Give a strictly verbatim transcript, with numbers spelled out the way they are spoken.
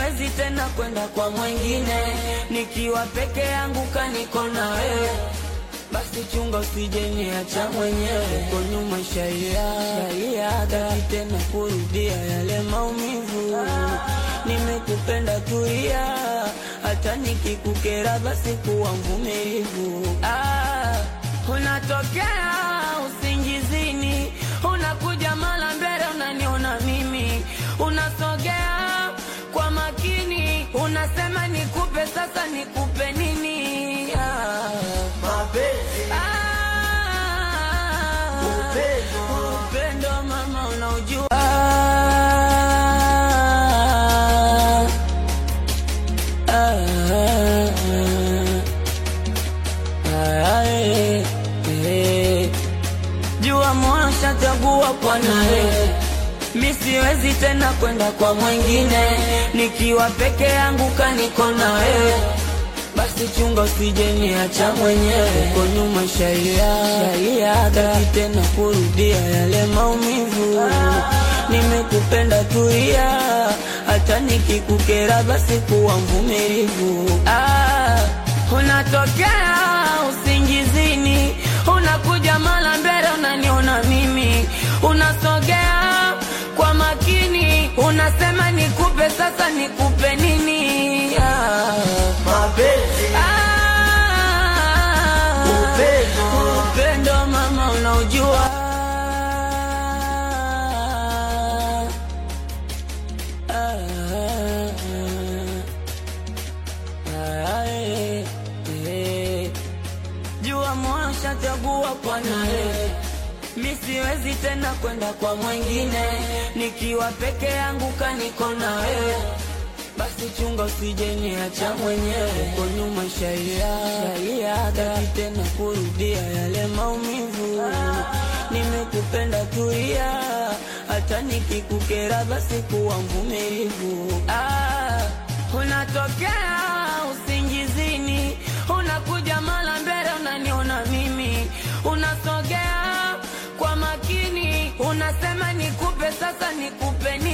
siwezi tena kwenda kwa mwingine, nikiwa peke yangu kaniko na wewe. Basi chunga usije niacha mwenyewe, kwa nyuma shaia hataki tena kurudia yale maumivu. Nimekupenda tulia, hata nikikukera basi kuwa mvumilivu. Ah, unatokea usingizini, unakuja mara mbele unaniona mimi, unasogea kwa makini, unasema nikupe, sasa nikupe nini? Ah, mapenzi, ah, upendo, upendo mama unaujua. Jua mwasha chagua kwa nae, mi siwezi tena kwenda kwa mwingine, nikiwa peke yangu kaniko na wewe. Basi chunga usije niacha mwenyewe, kwa nyuma shaia hataki tena kurudia yale maumivu. Nimekupenda tulia, hata nikikukera basi kuwa mvumilivu. Ah, unatokea usingizini, unakuja mara mbele unaniona mimi, unasogea kwa makini, unasema nikupe, sasa nikupe nini? Ah, mapenzi, ah, upendo, upendo mama unaujua. Ah, ah, eh, eh. Jua mwasha chagua kwa nae, mi siwezi tena kwenda kwa mwingine, nikiwa peke yangu kaniko na wewe. Basi chunga usije niacha mwenyewe, kwa nyuma shaia hataki tena kurudia yale maumivu. Nimekupenda tulia, hata nikikukera basi kuwa mvumilivu. Ah, unatokea usingizini, unakuja mara mbele unaniona mimi, unasogea kwa makini, unasema nikupe, sasa nikupe nini?